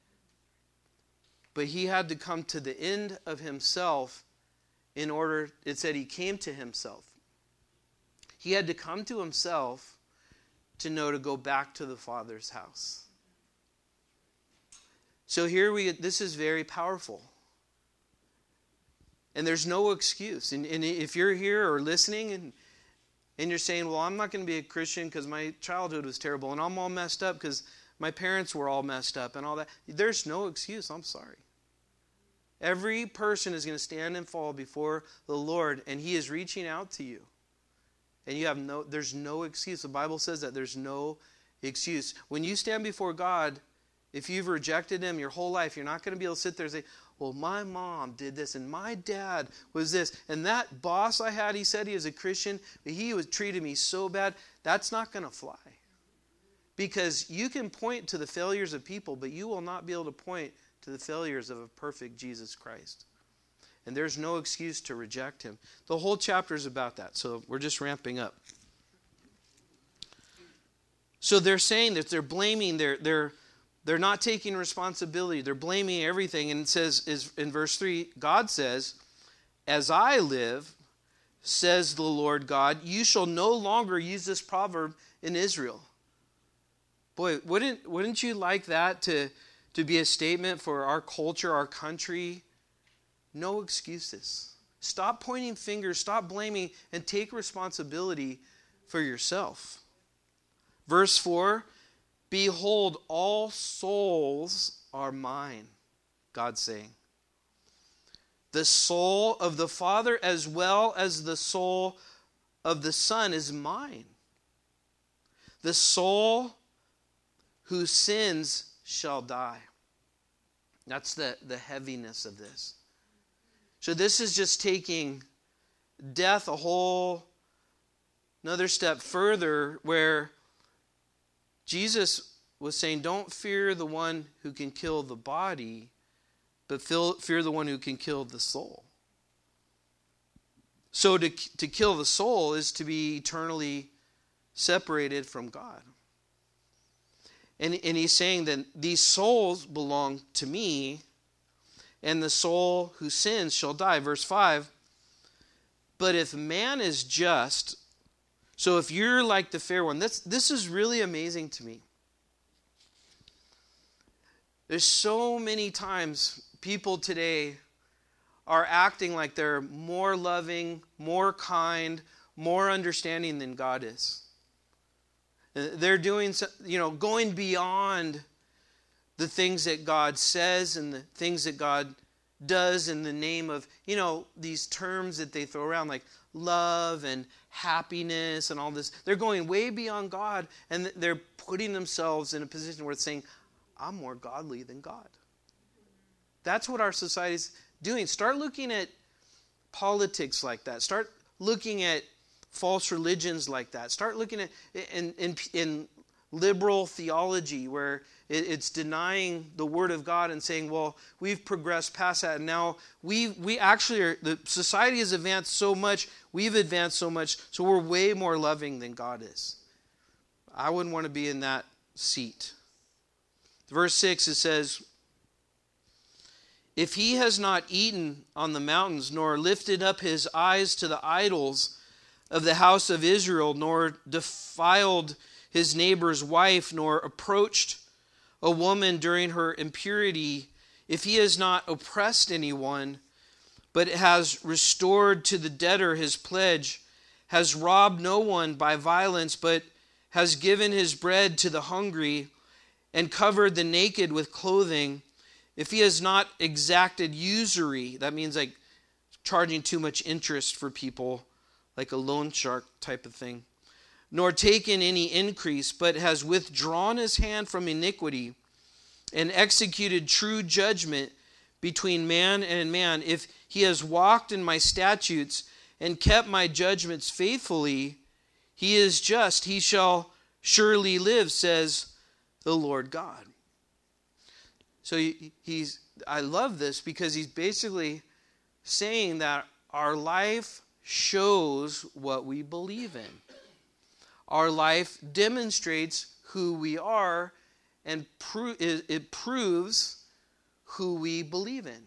But he had to come to the end of himself in order, it said he came to himself. He had to come to himself to know to go back to the Father's house. So this is very powerful. And there's no excuse. And if you're here or listening and you're saying, well, I'm not going to be a Christian because my childhood was terrible and I'm all messed up because my parents were all messed up and all that. There's no excuse. I'm sorry. Every person is going to stand and fall before the Lord, and He is reaching out to you. And there's no excuse. The Bible says that there's no excuse. When you stand before God, if you've rejected Him your whole life, you're not going to be able to sit there and say, well, my mom did this, and my dad was this, and that boss I had, he said he was a Christian, but he treated me so bad. That's not going to fly. Because you can point to the failures of people, but you will not be able to point to the failures of a perfect Jesus Christ. And there's no excuse to reject him. The whole chapter is about that, so we're just ramping up. So they're saying that they're blaming, they're not taking responsibility. They're blaming everything. And it says in verse 3, God says, "As I live, says the Lord God, you shall no longer use this proverb in Israel." Boy, wouldn't you like that to be a statement for our culture, our country? No excuses. Stop pointing fingers, stop blaming, and take responsibility for yourself. Verse 4, "Behold, all souls are mine," God's saying. The soul of the Father as well as the soul of the Son is mine. The soul who sins shall die. That's the heaviness of this. So this is just taking death another step further, where Jesus was saying, don't fear the one who can kill the body, but fear the one who can kill the soul. So to kill the soul is to be eternally separated from God. And he's saying that these souls belong to me, and the soul who sins shall die. Verse 5, "But if man is just," so if you're like the fair one, this is really amazing to me. There's so many times people today are acting like they're more loving, more kind, more understanding than God is. They're doing, going beyond the things that God says and the things that God does in the name of, these terms that they throw around like love and happiness and all this. They're going way beyond God, and they're putting themselves in a position where it's saying, I'm more godly than God. That's what our society's doing. Start looking at politics like that. Start looking at false religions like that. Start looking at in liberal theology where it's denying the Word of God and saying, well, we've progressed past that, and now we actually are, the society has advanced so much, we've advanced so much, so we're way more loving than God is. I wouldn't want to be in that seat. Verse 6, it says, "If he has not eaten on the mountains, nor lifted up his eyes to the idols of the house of Israel, nor defiled his neighbor's wife, nor approached a woman during her impurity, if he has not oppressed anyone, but has restored to the debtor his pledge, has robbed no one by violence, but has given his bread to the hungry, and covered the naked with clothing, if he has not exacted usury," that means like charging too much interest for people, like a loan shark type of thing, "nor taken any increase, but has withdrawn his hand from iniquity, and executed true judgment between man and man, if he has walked in my statutes and kept my judgments faithfully, he is just, he shall surely live, says the Lord God." So I love this because he's basically saying that our life shows what we believe in. Our life demonstrates who we are, and it proves who we believe in.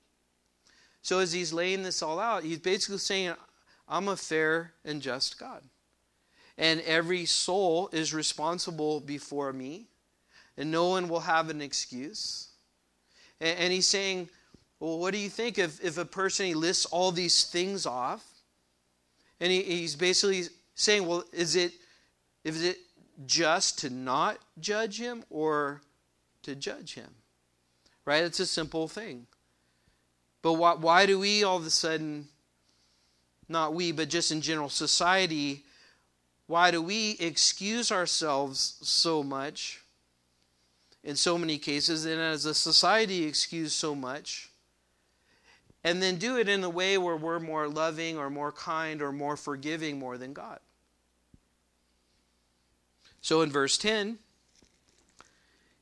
So as he's laying this all out, he's basically saying, I'm a fair and just God. And every soul is responsible before me, and no one will have an excuse. And he's saying, well, what do you think if a person, he lists all these things off, and he's basically saying, well, is it just to not judge him or to judge him? Right? It's a simple thing. But why do we all of a sudden, not we, but just in general society, why do we excuse ourselves so much in so many cases, and as a society excuse so much, and then do it in a way where we're more loving or more kind or more forgiving more than God? So in verse 10,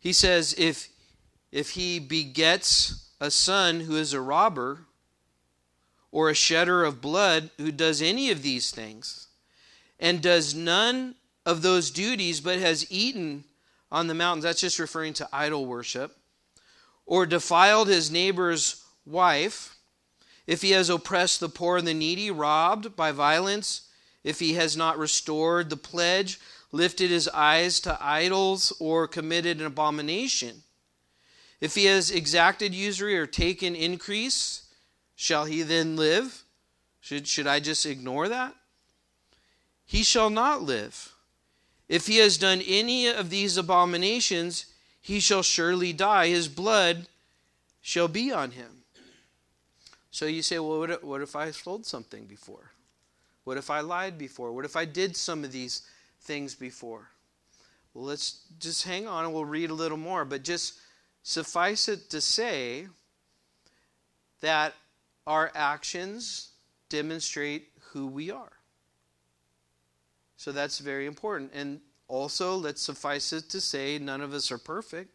He says, if he begets a son who is a robber or a shedder of blood who does any of these things and does none of those duties but has eaten on the mountains, that's just referring to idol worship, or defiled his neighbor's wife, if he has oppressed the poor and the needy, robbed by violence, if he has not restored the pledge, lifted his eyes to idols, or committed an abomination, if he has exacted usury or taken increase, shall he then live? Should I just ignore that? He shall not live. If he has done any of these abominations, he shall surely die. His blood shall be on him. So you say, well, what if I stole something before? What if I lied before? What if I did some of these things before? Well, let's just hang on and we'll read a little more. But just suffice it to say that our actions demonstrate who we are. So that's very important. And also, let's suffice it to say, none of us are perfect.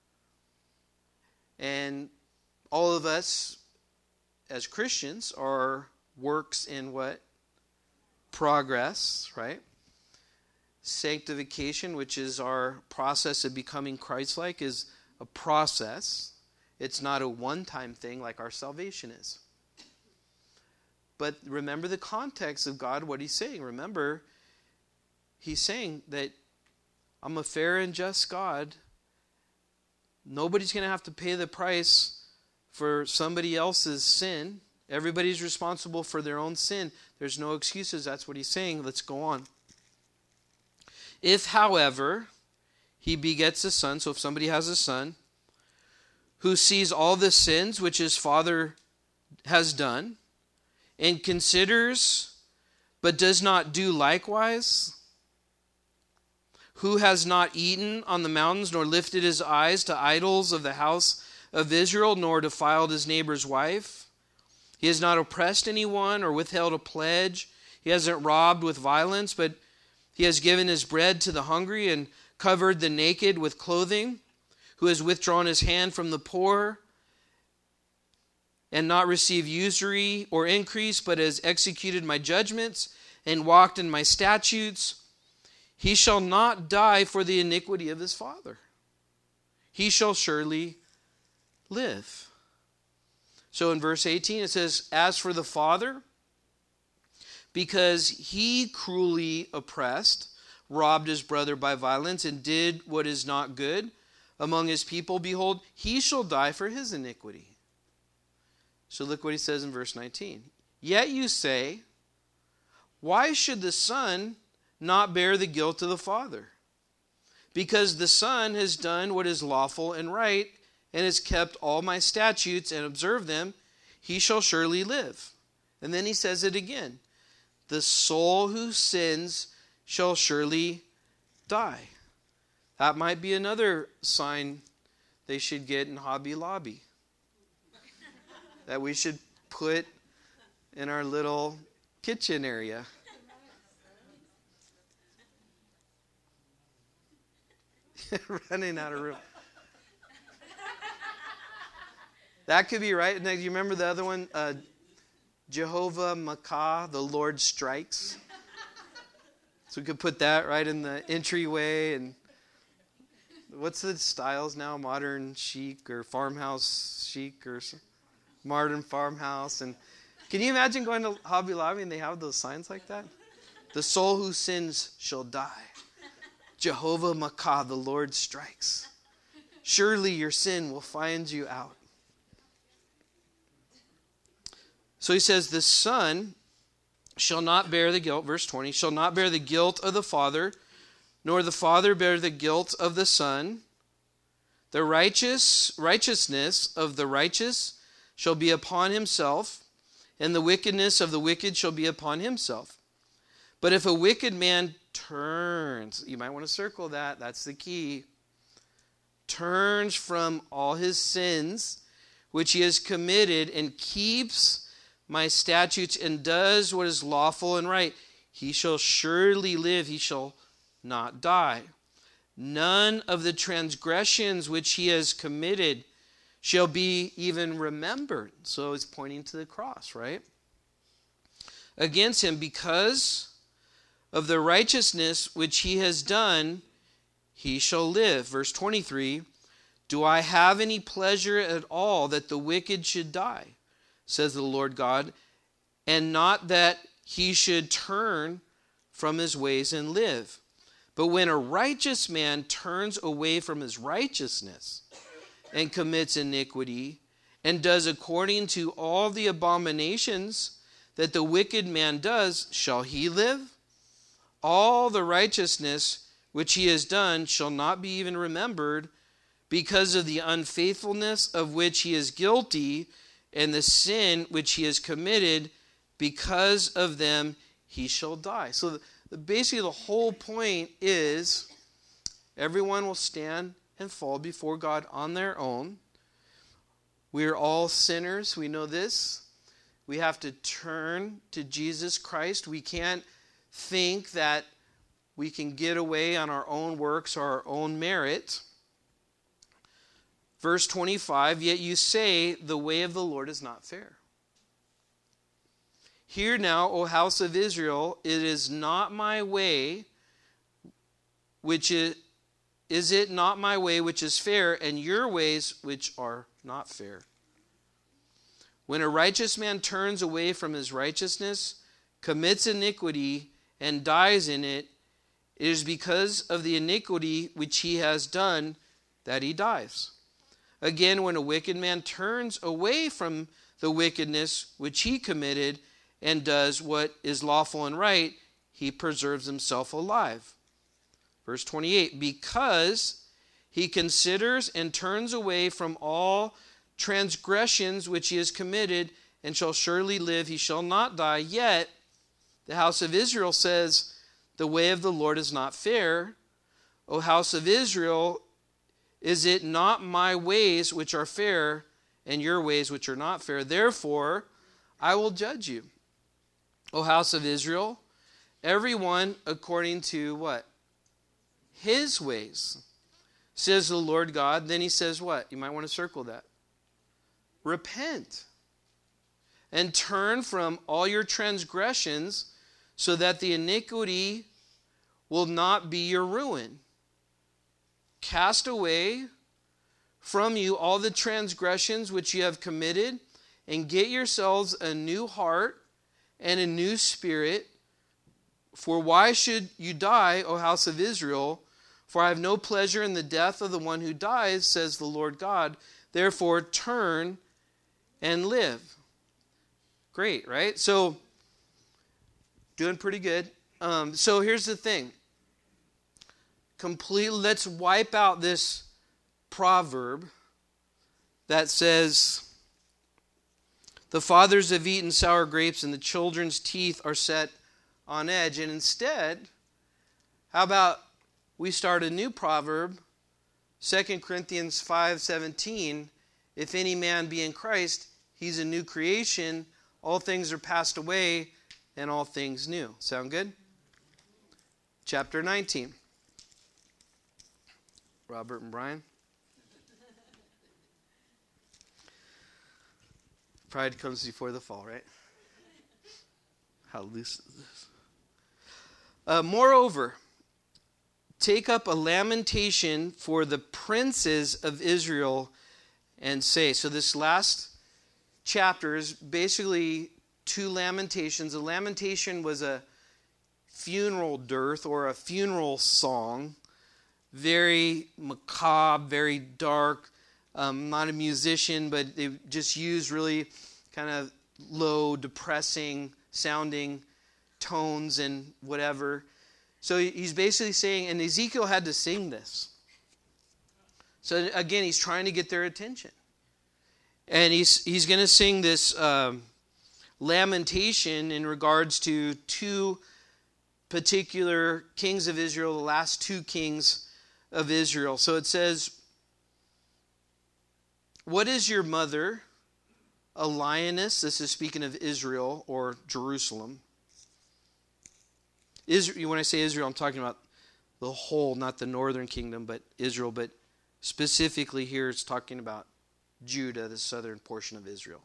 And all of us, as Christians, are works in what? Progress, right? Sanctification, which is our process of becoming Christ-like, is a process. It's not a one-time thing like our salvation is. But remember the context of God, what he's saying. Remember, he's saying that I'm a fair and just God. Nobody's going to have to pay the price for somebody else's sin. Everybody's responsible for their own sin. There's no excuses. That's what he's saying. Let's go on. If, however, he begets a son, so if somebody has a son, who sees all the sins which his father has done, and considers, but does not do likewise, who has not eaten on the mountains, nor lifted his eyes to idols of the house of Israel, nor defiled his neighbor's wife, he has not oppressed anyone or withheld a pledge, he hasn't robbed with violence, but he has given his bread to the hungry and covered the naked with clothing, who has withdrawn his hand from the poor and not received usury or increase, but has executed my judgments and walked in my statutes, he shall not die for the iniquity of his father. He shall surely live. So in verse 18 it says, as for the father, because he cruelly oppressed, robbed his brother by violence, and did what is not good among his people, behold, he shall die for his iniquity. So look what he says in verse 19. Yet you say, why should the son not bear the guilt of the father? Because the son has done what is lawful and right, and has kept all my statutes and observed them, he shall surely live. And then he says it again. The soul who sins shall surely die. That might be another sign they should get in Hobby Lobby. That we should put in our little kitchen area. Running out of room. That could be right. Now, you remember the other one? Jehovah Makah, the Lord strikes. So we could put that right in the entryway. And what's the styles now? Modern chic or farmhouse chic or modern farmhouse. And can you imagine going to Hobby Lobby and they have those signs like that? The soul who sins shall die. Jehovah Makah, the Lord strikes. Surely your sin will find you out. So he says, the son shall not bear the guilt, verse 20, shall not bear the guilt of the father, nor the father bear the guilt of the son. The righteousness of the righteous shall be upon himself, and the wickedness of the wicked shall be upon himself. But if a wicked man turns, you might want to circle that, that's the key, turns from all his sins which he has committed and keeps my statutes and does what is lawful and right, he shall surely live, he shall not die. none of the transgressions which he has committed shall be even remembered. So it's pointing to the cross, right? Against him, because of the righteousness which he has done, he shall live. Verse 23, do I have any pleasure at all that the wicked should die, says the Lord God, and not that he should turn from his ways and live? But when a righteous man turns away from his righteousness and commits iniquity and does according to all the abominations that the wicked man does, shall he live? All the righteousness which he has done shall not be even remembered, because of the unfaithfulness of which he is guilty, and the sin which he has committed, because of them he shall die. So basically the whole point is everyone will stand and fall before God on their own. We are all sinners. We know this. We have to turn to Jesus Christ. We can't think that we can get away on our own works or our own merit. Verse 25, yet you say, the way of the Lord is not fair. Hear now, O house of Israel, it is not my way, which is it not my way which is fair, and your ways which are not fair? When a righteous man turns away from his righteousness, commits iniquity, and dies in it, it is because of the iniquity which he has done that he dies. Again, when a wicked man turns away from the wickedness which he committed and does what is lawful and right, he preserves himself alive. Verse 28, because he considers and turns away from all transgressions which he has committed and shall surely live, he shall not die. Yet the house of Israel says, the way of the Lord is not fair. O house of Israel, is it not my ways which are fair, and your ways which are not fair? Therefore, I will judge you. O house of Israel, everyone according to what? His ways, says the Lord God. Then he says what? You might want to circle that. Repent and turn from all your transgressions, so that the iniquity will not be your ruin. Cast away from you all the transgressions which you have committed, and get yourselves a new heart and a new spirit. For why should you die, O house of Israel? For I have no pleasure in the death of the one who dies, says the Lord God. Therefore turn and live. Great, right? So, doing pretty good. So here's the thing. Let's wipe out this proverb that says, the fathers have eaten sour grapes and the children's teeth are set on edge. And instead, how about we start a new proverb, 2 Corinthians 5:17, if any man be in Christ, he's a new creation. All things are passed away, and all things new. Sound good? Chapter 19. Robert and Brian. Pride comes before the fall, right? How loose is this? Moreover, take up a lamentation for the princes of Israel and say. So this last chapter is basically two lamentations. A lamentation was a funeral dirge or a funeral song. Very macabre, very dark. Not a musician, but they just used really kind of low, depressing sounding tones and whatever. So he's basically saying, and Ezekiel had to sing this. So again, he's trying to get their attention. And he's going to sing this lamentation in regards to two particular kings of Israel, the last two kings of Israel. So it says, what is your mother? A lioness. This is speaking of Israel or Jerusalem. When I say Israel, I'm talking about the whole, not the northern kingdom, but Israel. But specifically here it's talking about Judah, the southern portion of Israel.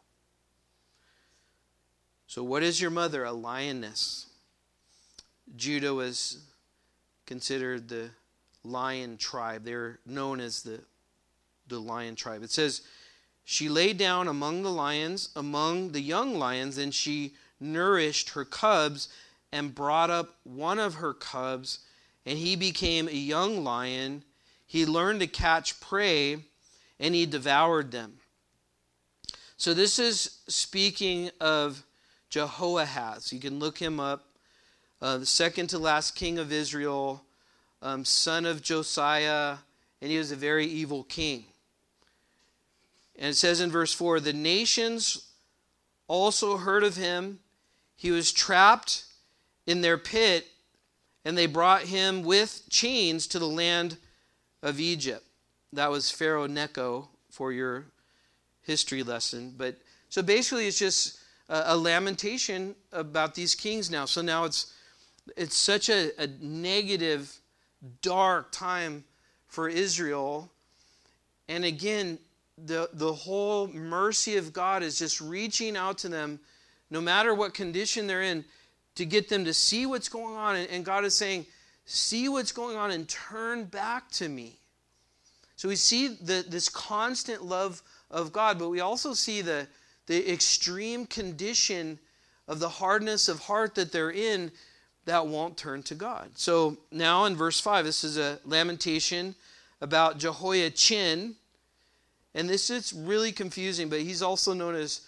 So what is your mother? A lioness. Judah was considered the lion tribe. They're known as the lion tribe. It says, she lay down among the lions, among the young lions, and she nourished her cubs and brought up one of her cubs, and he became a young lion. He learned to catch prey, and he devoured them. So this is speaking of Jehoahaz. You can look him up. The second to last king of Israel, son of Josiah, and he was a very evil king. And it says in verse 4, the nations also heard of him. He was trapped in their pit, and they brought him with chains to the land of Egypt. That was Pharaoh Necho for your history lesson. But so basically it's just a lamentation about these kings now. So now it's such a negative, dark time for Israel. And again, the whole mercy of God is just reaching out to them, no matter what condition they're in, to get them to see what's going on. And God is saying, see what's going on and turn back to me. So we see this constant love of God, but we also see the extreme condition of the hardness of heart that they're in that won't turn to God. So now in verse 5, this is a lamentation about Jehoiachin. And this is really confusing, but he's also known as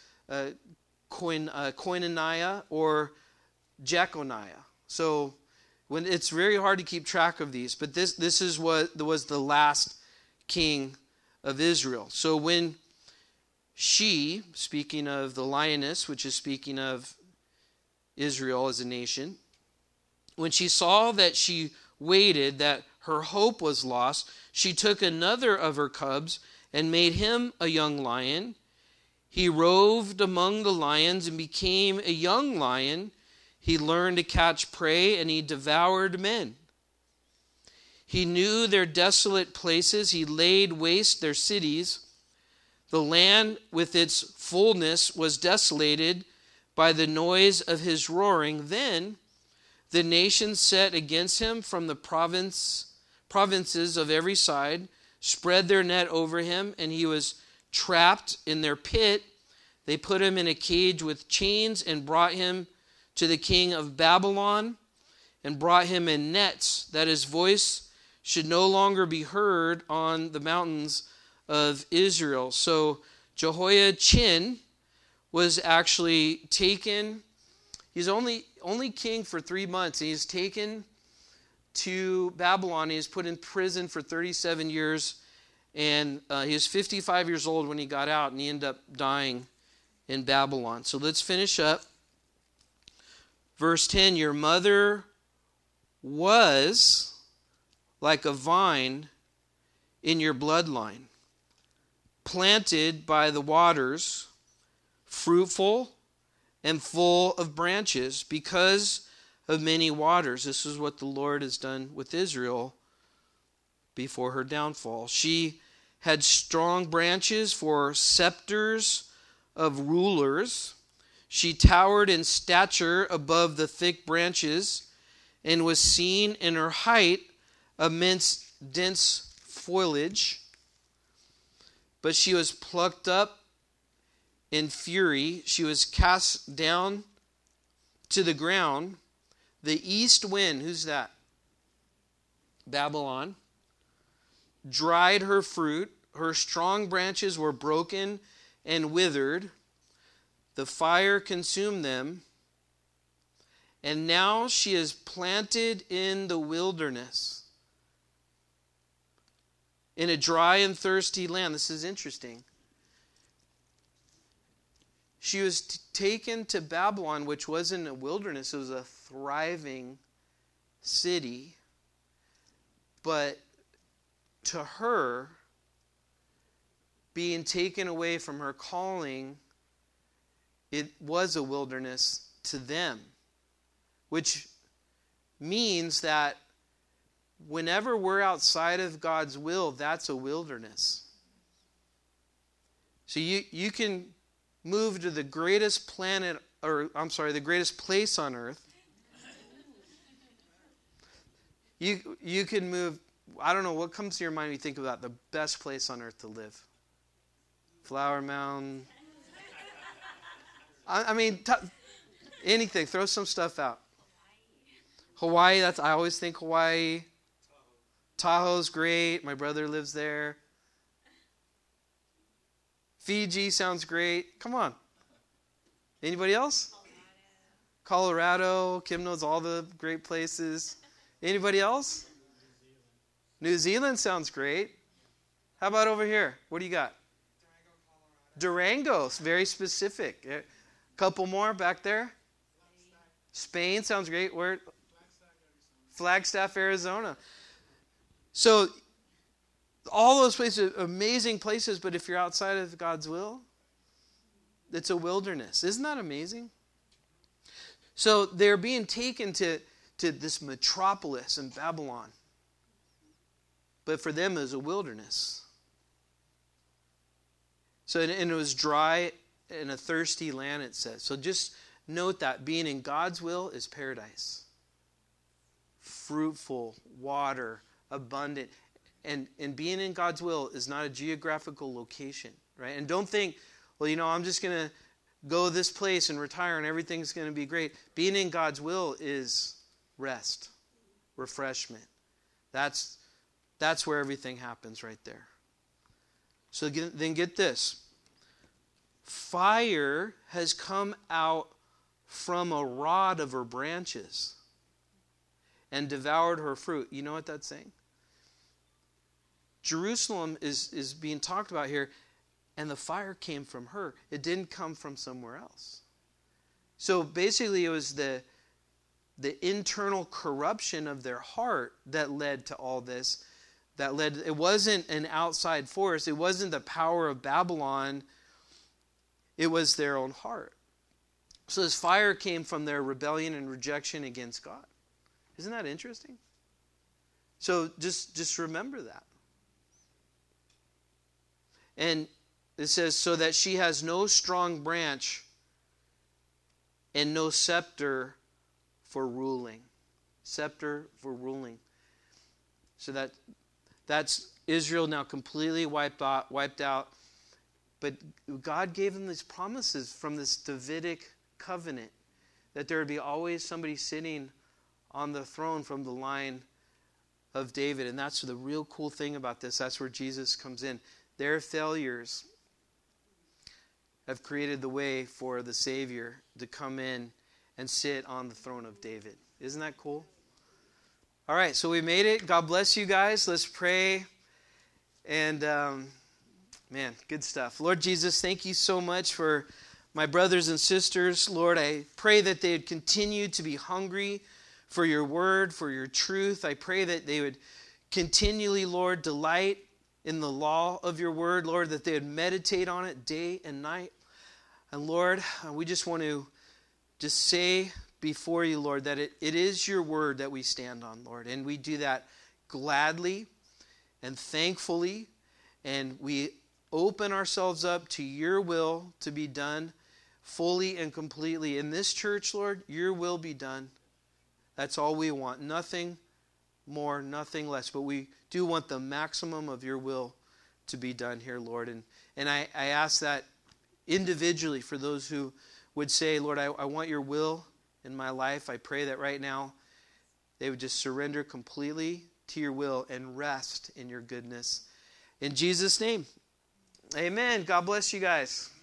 Koinoniah or Jeconiah. So when it's very hard to keep track of these, but this is what was the last king of Israel. So when she, speaking of the lioness, which is speaking of Israel as a nation, when she saw that she waited, that her hope was lost, she took another of her cubs and made him a young lion. He roved among the lions and became a young lion. He learned to catch prey, and he devoured men. He knew their desolate places. He laid waste their cities. The land with its fullness was desolated by the noise of his roaring. Then the nations set against him from the provinces of every side, spread their net over him, and he was trapped in their pit. They put him in a cage with chains and brought him to the king of Babylon and brought him in nets, that his voice should no longer be heard on the mountains of Israel. So Jehoiachin was actually taken. He's only king for 3 months. He's taken to Babylon. He was put in prison for 37 years. And he was 55 years old when he got out, and he ended up dying in Babylon. So let's finish up. Verse 10, your mother was like a vine in your bloodline, planted by the waters, fruitful and full of branches because of many waters. This is what the Lord has done with Israel before her downfall. She had strong branches for scepters of rulers. She towered in stature above the thick branches and was seen in her height amidst dense foliage. But she was plucked up in fury. She was cast down to the ground. The east wind, who's that? Babylon. Dried her fruit. Her strong branches were broken and withered. The fire consumed them. And now she is planted in the wilderness, in a dry and thirsty land. This is interesting. She was taken to Babylon, which wasn't a wilderness. It was a thriving city. But to her, being taken away from her calling, it was a wilderness to them. Which means that whenever we're outside of God's will, that's a wilderness. So you can move to the greatest the greatest place on earth. You can move, I don't know, what comes to your mind when you think about the best place on earth to live? Flower Mound. I mean, anything. Throw some stuff out. Hawaii, I always think Hawaii. Tahoe's great. My brother lives there. Fiji sounds great. Come on. Anybody else? Colorado. Kim knows all the great places. Anybody else? New Zealand sounds great. How about over here? What do you got? Durango, very specific. A couple more back there. Spain sounds great. Where? Flagstaff, Arizona. So, all those places are amazing places, but if you're outside of God's will, it's a wilderness. Isn't that amazing? So, they're being taken to this metropolis in Babylon. But for them, it was a wilderness. So, and it was dry and a thirsty land, it says. So just note that being in God's will is paradise. Fruitful, water, abundant. And being in God's will is not a geographical location, right? And don't think, well, I'm just going to go this place and retire and everything's going to be great. Being in God's will is rest, refreshment. That's where everything happens right there. So then get this. Fire has come out from a rod of her branches and devoured her fruit. You know what that's saying? Jerusalem is being talked about here, and the fire came from her. It didn't come from somewhere else. So basically it was the internal corruption of their heart that led to all this. It wasn't an outside force. It wasn't the power of Babylon. It was their own heart. So this fire came from their rebellion and rejection against God. Isn't that interesting? So just remember that. And it says, so that she has no strong branch and no scepter for ruling. Scepter for ruling. So that's Israel now completely wiped out. But God gave them these promises from this Davidic covenant that there would be always somebody sitting on the throne from the line of David. And that's the real cool thing about this. That's where Jesus comes in. Their failures have created the way for the Savior to come in and sit on the throne of David. Isn't that cool? All right, so we made it. God bless you guys. Let's pray. And, man, good stuff. Lord Jesus, thank you so much for my brothers and sisters. Lord, I pray that they would continue to be hungry for your word, for your truth. I pray that they would continually, Lord, delight in the law of your word. Lord, that they would meditate on it day and night. And Lord, we just want to just say before you, Lord, that it is your word that we stand on, Lord. And we do that gladly and thankfully. And we open ourselves up to your will to be done fully and completely. In this church, Lord, your will be done. That's all we want. Nothing more, nothing less. But we do want the maximum of your will to be done here, Lord. And I ask that individually for those who would say, Lord, I want your will in my life. I pray that right now they would just surrender completely to your will and rest in your goodness. In Jesus' name, amen. God bless you guys.